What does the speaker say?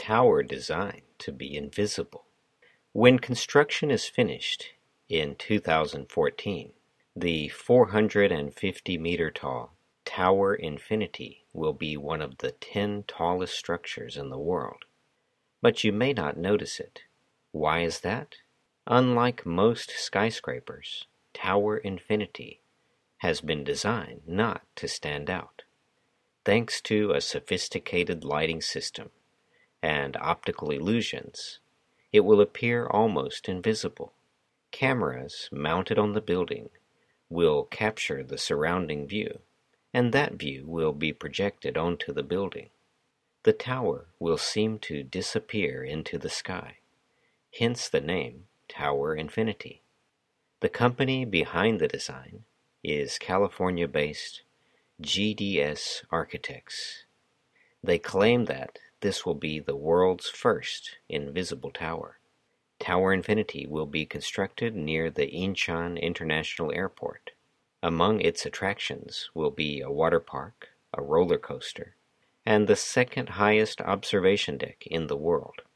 tower designed to be invisible. When construction is finished in 2014, the 450-meter-tall Tower Infinity will be one of the 10 tallest structures in the world. But you may not notice it. Why is that? Unlike most skyscrapers, Tower Infinity has been designed not to stand out. Thanks to a sophisticated lighting system and optical illusions, it will appear almost invisible. Cameras mounted on the building will capture the surrounding view, and that view will be projected onto the building. The tower will seem to disappear into the sky, hence the name Tower Infinity. The company behind the design is California-based GDS Architects. They claim that this will be the world's first invisible tower. Tower Infinity will be constructed near the Incheon International Airport. Among its attractions will be a water park, a roller coaster, and the second highest observation deck in the world.